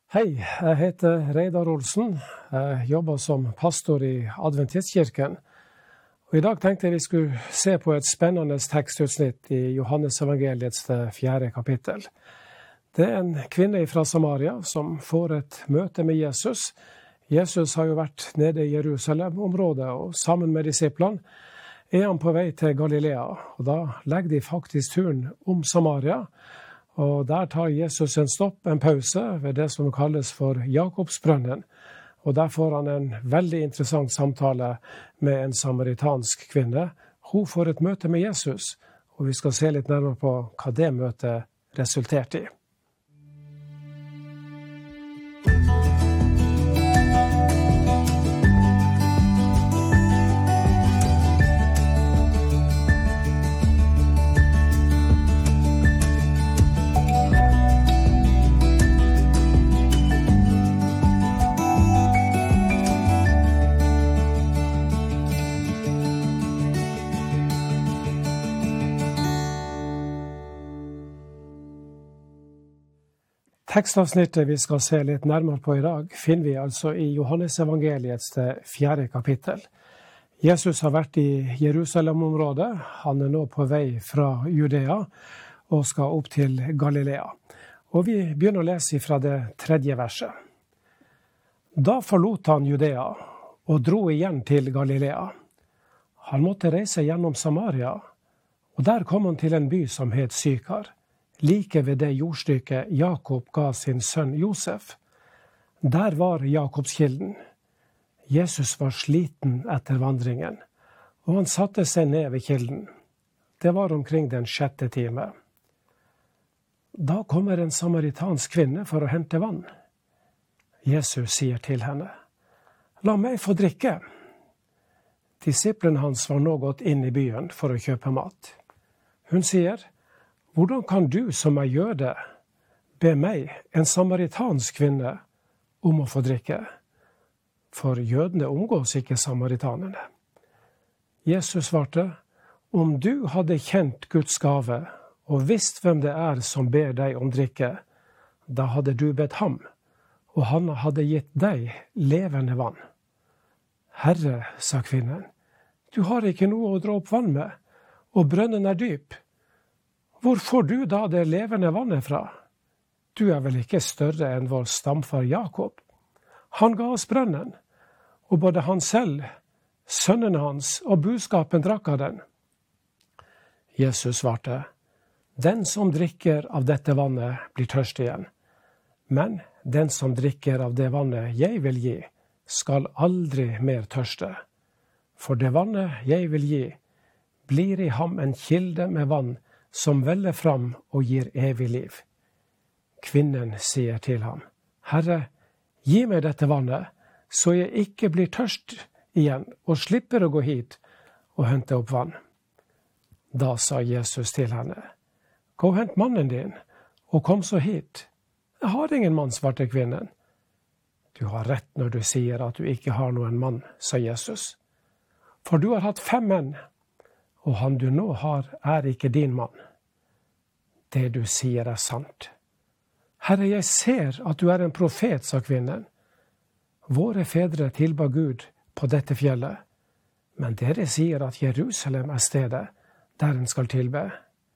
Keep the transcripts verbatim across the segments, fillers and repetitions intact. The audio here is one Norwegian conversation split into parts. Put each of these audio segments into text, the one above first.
Hei, jeg heter Reidar Olsen. Jeg jobber som pastor i Adventistkirken. Og I dag tenkte jeg vi skulle se på et spennende tekstutsnitt i Johannes evangeliets fjerde kapittel. Det er en kvinne fra Samaria som får et møte med Jesus. Jesus har jo vært nede i Jerusalem-området, og sammen med disiplene er han på vei til Galilea. Og da legger de faktisk turen om Samaria, og der tar Jesus en stopp, en pause, ved det som kalles for Jakobsbrønnen. Og der får han en veldig interessant samtale med en samaritansk kvinne. Hun får et møte med Jesus, og vi skal se litt nærmere på hva det møtet resulterte i. Tekstavsnittet vi skal se litt nærmere på i dag, finner vi altså i Johannes evangeliets fjerde kapittel. Jesus har vært i Jerusalem-området. Han er nå på vei fra Judea og skal opp til Galilea. Og vi begynner å lese fra det tredje verset. Da forlot han Judea og dro igjen til Galilea. Han måtte reise gjennom Samaria, og der kom han til en by som het Sykar, like ved det jordstykket Jakob ga sin sønn Josef. Der var Jakobskilden. Jesus var sliten etter vandringen, og han satte seg ned ved kilden. Det var omkring den sjette time. Da kommer en samaritansk kvinne for å hente vann. Jesus sier til henne, «La meg få drikke». Disiplene hans var nå gått inn i byen for å kjøpe mat. Hun sier, «Hvordan kan du som er jøde be meg, en samaritansk kvinne, om å få drikke?» For jødene omgås ikke samaritanerne. Jesus svarte, «Om du hadde kjent Guds gave, og visst hvem det er som ber deg om drikke, da hadde du bedt ham, og han hadde gitt deg levende vann.» «Herre», sa kvinnen, «du har ikke noe å dra opp vann med, og brønnen er dyp. Hvor får du da det levende vannet fra? Du er vel ikke større enn vår stamfar Jakob? Han ga oss brønnen, og både han selv, sønnen hans og buskapen drakk av den. Jesus svarte, «Den som drikker av dette vannet blir tørst igjen, men den som drikker av det vannet jeg vil gi, skal aldri mer tørste. For det vannet jeg vil gi, blir i ham en kilde med vann som veller fram og gir evig liv.» Kvinnen sier til ham, «Herre, gi meg dette vannet, så jeg ikke blir tørst igjen og slipper å gå hit og hente opp vann.» Da sa Jesus til henne, «Gå og hent mannen din, og kom så hit.» «Jeg har ingen mann», svarte kvinnen. «Du har rett når du sier at du ikke har noen mann», sa Jesus. «For du har hatt fem menn, og han du nå har er ikke din mann. Det du sier er sant.» «Herre, jeg ser at du er en profet», sa kvinnen. «Våre fedre tilba Gud på dette fjellet, men dere sier at Jerusalem er stedet der en skal tilbe.»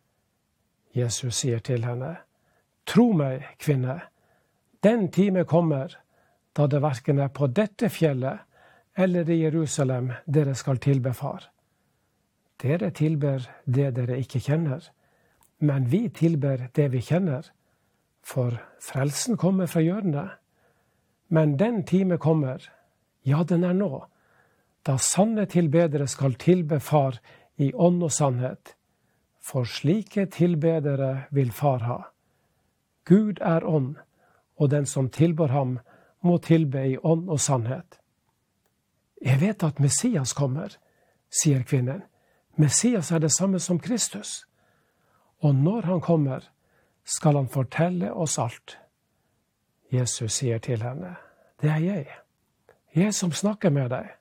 Jesus sier til henne, «Tro meg, kvinne, den time kommer, da det hverken er på dette fjellet eller i Jerusalem dere skal tilbe far. Dere tilber det dere ikke kjenner, men vi tilber det vi kjenner, for frelsen kommer fra jødene. Men den time kommer, ja, den er nå, da sanne tilbedere skal tilbe far i ånd og sannhet, for slike tilbedere vil far ha. Gud er ånd, og den som tilber ham må tilbe i ånd og sannhet.» «Jeg vet at Messias kommer», sier kvinnen. «Messias er det samme som Kristus. Og når han kommer, skal han fortelle oss alt.» Jesus sier til henne, «Det er jeg, jeg som snakker med deg.»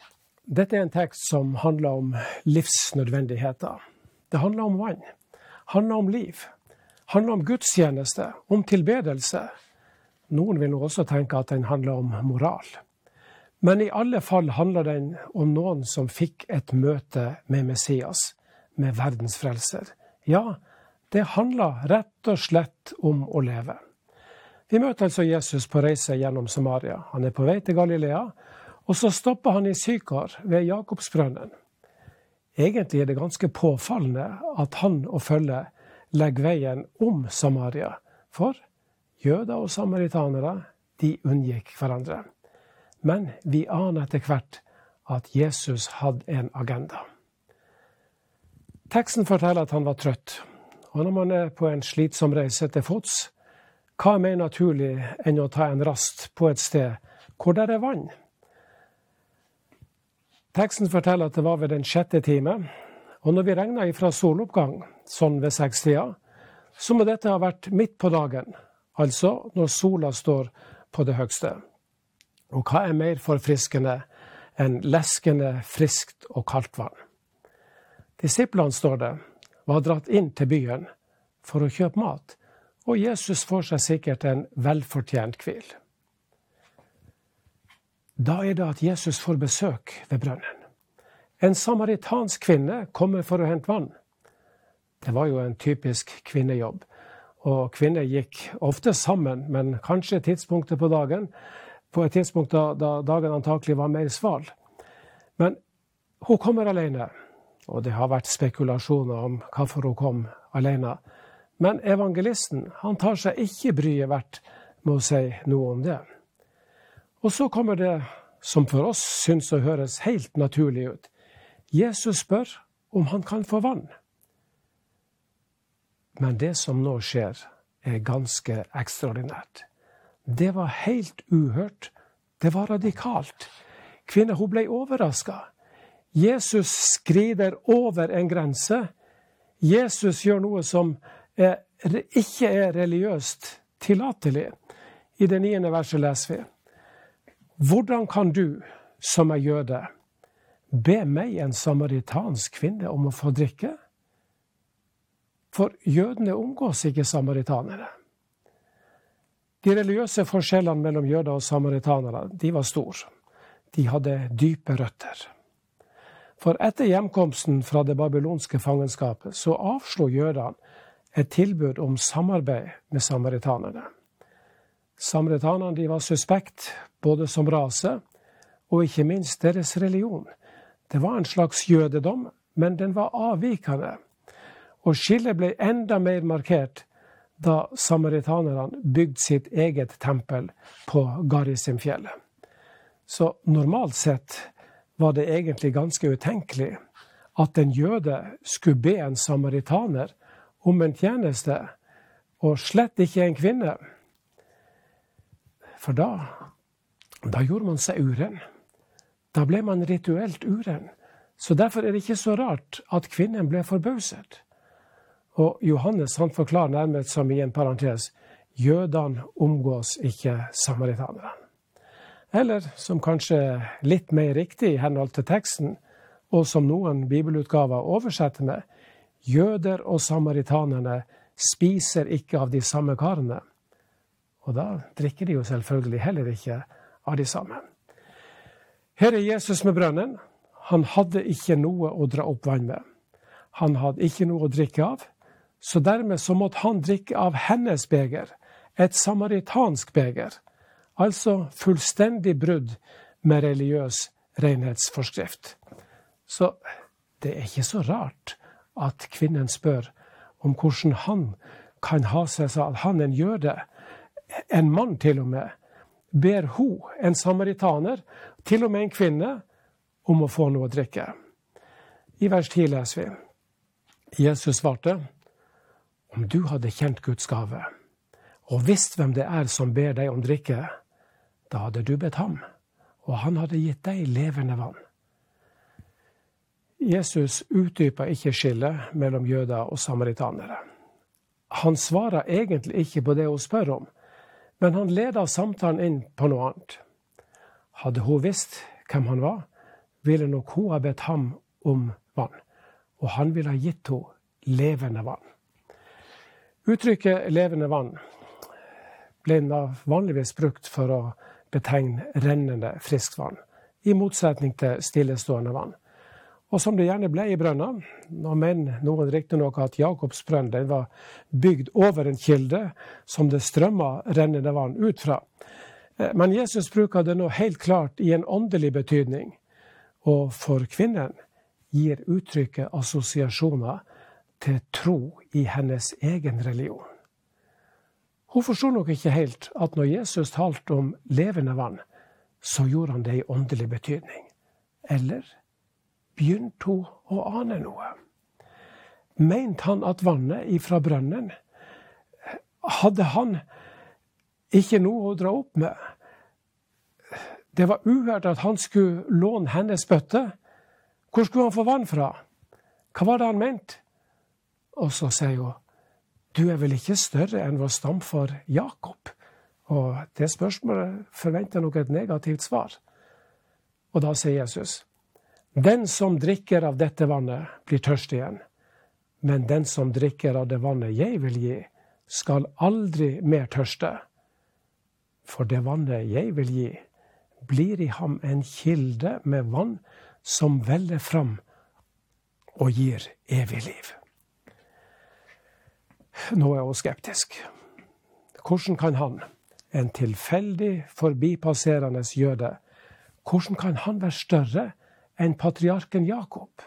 Dette er en tekst som handler om livsnødvendigheter. Det handler om vann. handler om liv. Handler om gudstjeneste, om tilbedelse. Noen vil nå også tenke at den handler om moral. Men i alle fall handler den om noen som fikk et møte med Messias, med verdens frelser. Ja, det handler rett og slett om å leve. Vi møter altså Jesus på reise gjennom Samaria. Han er på vei til Galilea, og så stopper han i Sykar ved Jakobsbrønnen. Egentlig er det ganske påfallende at han og følge legger veien om Samaria, for jøder og samaritanere, de unngikk hverandre. Men vi aner etter hvert at Jesus hadde en agenda. Teksten forteller at han var trøtt, og når man er på en slitsom reise til fots, hva er mer naturlig enn å ta en rast på et sted hvor det er vann? Teksten forteller at det var ved den sjette time, og når vi regner ifra soloppgang, sånn ved sekstida, så må dette ha vært midt på dagen, altså når sola står på det høgste. Og hva er mer forfriskende enn leskende, friskt og kaldt vann? Disiplene, står det, var dratt inn til byen for å kjøpe mat, og Jesus får seg sikkert en velfortjent hvil. Da er det at Jesus får besøk ved brønnen. En samaritansk kvinne kommer for å hente vann. Det var jo en typisk kvinnejobb, og kvinner gikk ofte sammen, men kanskje tidspunktet på dagen, på et tidspunkt da, da dagen antakelig var mer sval. Men hun kommer alene, og det har vært spekulasjoner om hvorfor hun kom alene. Men evangelisten, han tar seg ikke bryet verdt med å si noe om det. Og så kommer det, som for oss synes å høres helt naturlig ut. Jesus spør om han kan få vann. Men det som nå skjer, er ganske ekstraordinært. Det var helt uhørt. Det var radikalt. Kvinnen, hun ble overrasket. Jesus skrider over en grense. Jesus gjør noe som er, ikke er religiøst tillatelig. I det niende verset leser vi: Hvordan kan du, som er jøde, be meg, en samaritansk kvinne, om å få drikke? For jødene omgås ikke samaritanere. De religiøse forskjellene mellom jøder og samaritanere, de var store. De hadde dype røtter. For etter hjemkomsten fra det babylonske fangenskapet, så avslo jødene et tilbud om samarbeid med samaritanerne. Samaritanerne, de var suspekt, både som rase, og ikke minst deres religion. Det var en slags jødedom, men den var avvikende. Og skillet ble enda mer markert da samaritanerne bygde sitt eget tempel på Garizimfjellet. Så normalt sett var det egentlig ganske utenkelig at en jøde skulle be en samaritaner om en tjeneste, og slett ikke en kvinne. For da, da gjorde man seg uren. Da ble man rituelt uren. Så derfor er det ikke så rart at kvinnen ble forbauset. Og Johannes, han forklarer nærmest som i en parentes: jødene omgås ikke samaritanerne. Eller, som kanskje litt mer riktig i henhold til teksten, og som noen bibelutgaver oversetter med: jøder og samaritanerne spiser ikke av de samme karene. Og da drikker de jo selvfølgelig heller ikke av de samme. Her er Jesus med brønnen. Han hadde ikke noe å dra opp vann med. Han hadde ikke noe å drikke av, så dermed så måtte han drikke av hennes beger, et samaritansk beger. Altså fullstendig brudd med religiøs renhetsforskrift. Så det er ikke så rart at kvinnen spør om hvordan han kan ha seg så at han, en jøde, en mann til og med, ber hun, en samaritaner, til og med en kvinne, om å få noe å drikke. I vers ti leser vi: Jesus svarte: om du hadde kjent Guds gave, og visst hvem det er som ber deg om drikke, da hadde du bedt ham, og han hadde gitt deg levende vann. Jesus utdyper ikke skillet mellom jøder og samaritanere. Han svarer egentlig ikke på det hun spør om, men han leder samtalen inn på noe annet. Hadde hun visst hvem han var, ville nok hun ha bedt ham om vann, og han ville ha gitt henne levende vann. Uttrykket levende vann ble vanligvis brukt for å betegne rennende friskt vann, i motsetning til stillestående vann. Og som det gjerne ble i brønner, nå mener noen riktig nok at Jakobs brønn den var bygd over en kilde som det strømmer rennende vann ut fra. Men Jesus bruker det nå helt klart i en åndelig betydning, og for kvinnen gir uttrykket assosiasjoner til tro i hennes egen religion. Hun forstod nok ikke helt at når Jesus talte om levende vann, så gjorde han det i åndelig betydning. Eller begynte hun å ane noe? Mente han at vannet ifra brønnen, hadde han ikke noe å dra opp med? Det var uhørt at han skulle låne hennes bøtte. Hvor skulle han få vann fra? Hva var det han mente? Og så sier hun, du er vel ikke større enn vår stamfar Jakob? Og det spørsmålet forventer nok et negativt svar. Og da sier Jesus, den som drikker av dette vannet blir tørst igjen, men den som drikker av det vannet jeg vil gi, skal aldri mer tørste. For det vannet jeg vil gi, blir i ham en kilde med vann som veller fram og gir evig liv. Nå er hun skeptisk. Hvordan kan han, en tilfeldig forbipasserende jøde, hvordan kan han være større enn patriarken Jakob?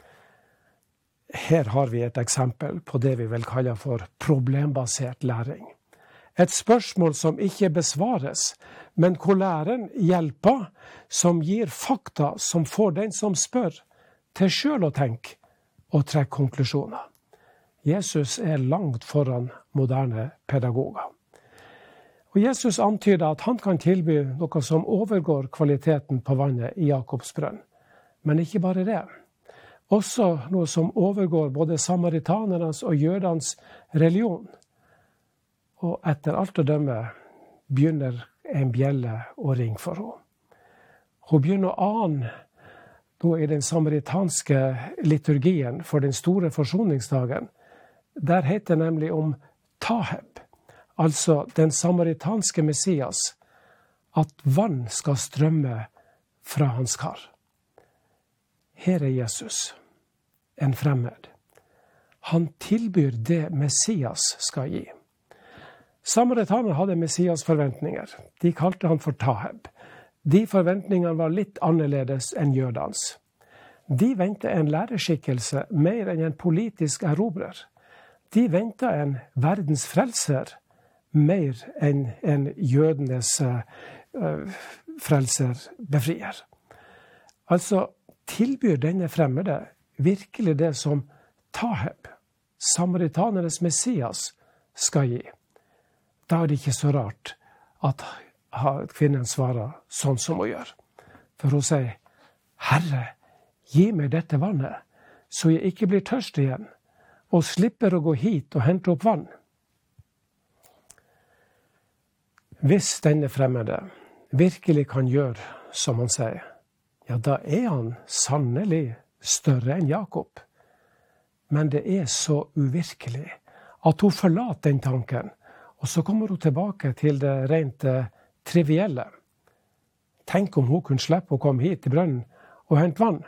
Her har vi et eksempel på det vi vil kalle for problembasert læring. Et spørsmål som ikke besvares, men hvor læreren hjelper, som gir fakta som får den som spør, til selv å tenke og trekke konklusjoner. Jesus er langt foran moderne pedagoger. Og Jesus antyder at han kan tilby noe som overgår kvaliteten på vannet i Jakobs brønn. Men ikke bare det. Også noe som overgår både samaritanernes og jødens religion. Og etter alt å dømme begynner en bjelle å ringe for henne. Hun begynner å ane noe i den samaritanske liturgien for den store forsoningsdagen. Der heter det nemlig om Taheb, altså den samaritanske Messias, at vann skal strømme fra hans kar. Her er Jesus, en fremmed. Han tilbyr det Messias skal gi. Samaritaner hadde Messias forventninger. De kalte han for Taheb. De forventningene var litt annerledes enn jødans. De ventet en læreskikkelse mer enn en politisk erobrer. De ventet en verdens frelser mer enn en jødenes uh, frelser befrier. Altså tilbyr denne fremmede virkelig det som Taheb, samaritanernes Messias, skal gi. Da er det ikke så rart at kvinnen svarer sånn som hun gjør. For hun sier, Herre, gi meg dette vannet, så jeg ikke blir tørst igjen, og slipper å gå hit og hente opp vann. Hvis denne fremmede virkelig kan gjøre som han sier, ja, da er han sannelig større enn Jakob. Men det er så uvirkelig at hun forlater den tanken, og så kommer hun tilbake til det rent trivielle. Tenk om hun kunne slippe å komme hit til brønnen og hente vann.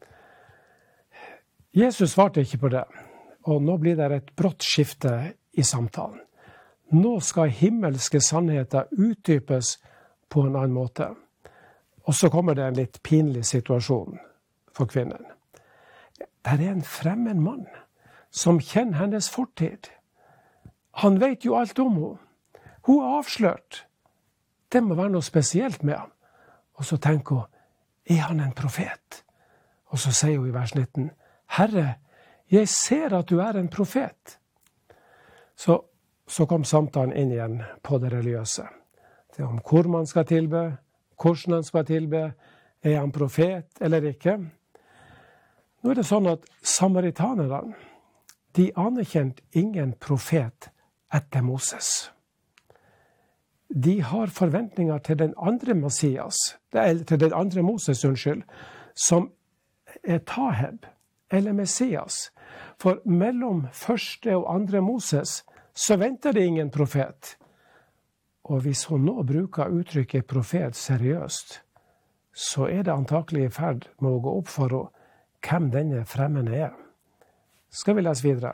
Jesus svarte ikke på det. Og nå blir det et brått skifte i samtalen. Nå skal himmelske sannheter utdypes på en annen måte. Og så kommer det en litt pinlig situasjon for kvinnen. Det er en fremmed mann som kjenner hennes fortid. Han vet jo alt om henne. Hun er avslørt. Det må være noe spesielt med ham. Og så tenker hun, er han en profet? Og så sier hun i vers nitten, Herre, jeg ser at du er en profet. Så, så kom samtalen inn igjen på det religiøse. Det er om hvor man skal tilbe, hvordan han skal tilbe, er han profet eller ikke. Nå er det sånn at samaritanerne, de anerkjente ingen profet etter Moses. De har forventninger til den andre Messias, eller til den andre Moses, unnskyld, som er Taheb, eller Messias. For mellom første og andre Moses, så venter det ingen profet. Og hvis hun nå bruker uttrykket profet seriøst, så er det antakelig i ferd med å gå opp for henne hvem denne fremmede er. Skal vi lese videre.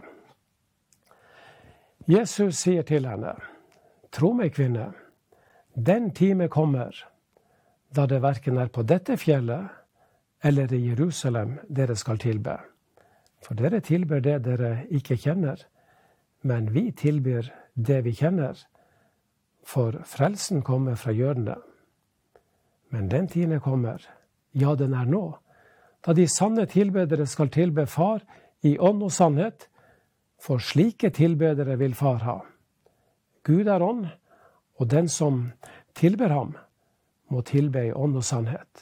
Jesus sier til henne, «Tro meg, kvinne, den time kommer, da det hverken er på dette fjellet eller i Jerusalem dere skal tilbe. For dere tilber det dere ikke kjenner, men vi tilber det vi kjenner, for frelsen kommer fra jødene. Men den tiden kommer, ja, den er nå, da de sanne tilbedere skal tilbe Far i ånd og sannhet, for slike tilbedere vil Far ha. Gud er ånd, og den som tilber ham, må tilbe i ånd og sannhet.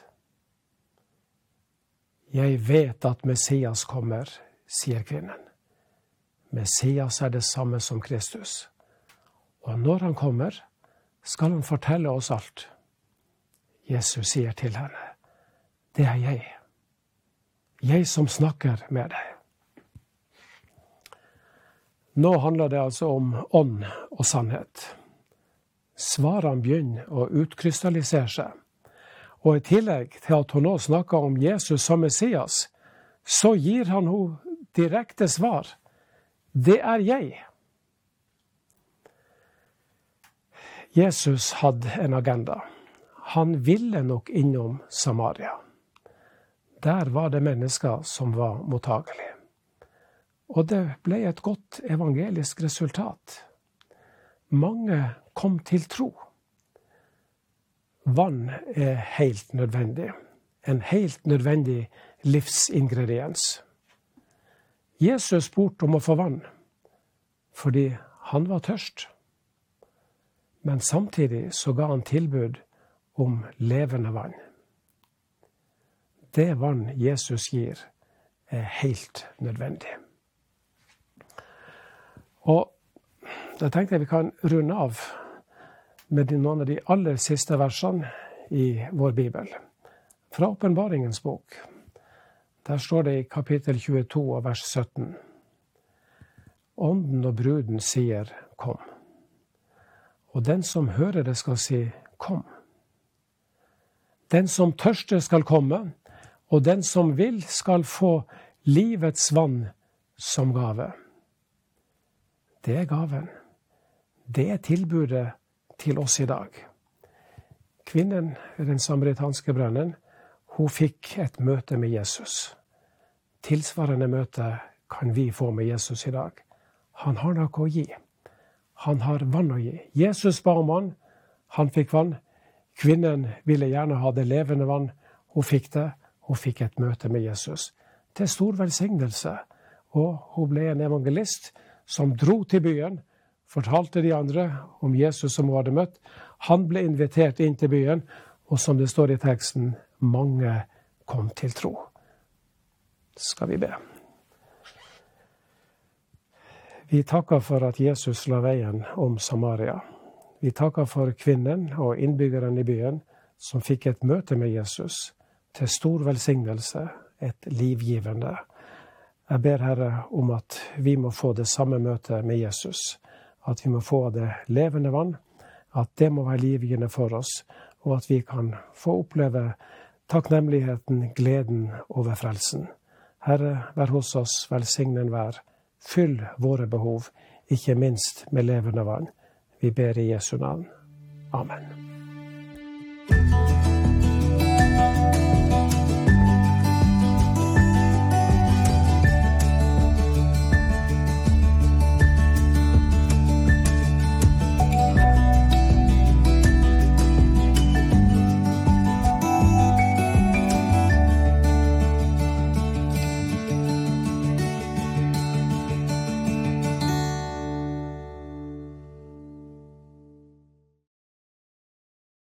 Jeg vet at Messias kommer, sier kvinnen. Messias er det samme som Kristus. Og når han kommer, skal han fortelle oss alt. Jesus sier til henne, det er jeg. Jeg som snakker med deg. Nå handler det altså om ånd og sannhet. Svarene begynner å utkrystallisere seg. Og i tillegg til at hun nå snakker om Jesus som Messias, så gir han henne direkte svar. Det er jeg. Jesus hadde en agenda. Han ville nok innom Samaria. Der var det mennesker som var mottagelige. Og det ble et godt evangelisk resultat. Mange kom til tro. Vann er helt nødvendig. En helt nødvendig livsingrediens. Jesus spurte om å få vann, fordi han var tørst. Men samtidig så ga han tilbud om levende vann. Det vann Jesus gir, er helt nødvendig. Og da tenkte jeg vi kan runde av med noen av de aller siste versene i vår Bibel. Fra Åpenbaringens bok. Der står det i kapittel tjueto og vers sytten. Ånden og bruden sier, kom. Og den som hører det skal si, kom. Den som tørster skal komme, og den som vil skal få livets vann som gave. Det er gaven. Det er tilbudet til oss i dag. Kvinnen ved den samaritanske brønnen, hun fikk et møte med Jesus. Tilsvarende møte kan vi få med Jesus i dag. Han har noe å gi. Han har vann å gi. Jesus ba om vann, han fikk vann. Kvinnen ville gjerne ha det levende vann. Hun fikk det. Hun fikk et møte med Jesus. Til stor velsignelse. Og hun ble en evangelist som dro til byen, fortalte de andre om Jesus som hun hadde møtt. Han ble invitert inn til byen, og som det står i teksten, mange kom til tro. Skal vi be. Vi takker for at Jesus la veien om Samaria. Vi takker for kvinnen og innbyggeren i byen som fikk et møte med Jesus til stor velsignelse, et livgivende. Jeg ber Herre om at vi må få det samme møtet med Jesus, at vi må få det levende vann, at det må være livgivende for oss, og at vi kan få oppleve takknemligheten, gleden over frelsen. Herre, vær hos oss, velsignen vær. Fyll våre behov, ikke minst med levende vann. Vi ber i Jesu navn. Amen.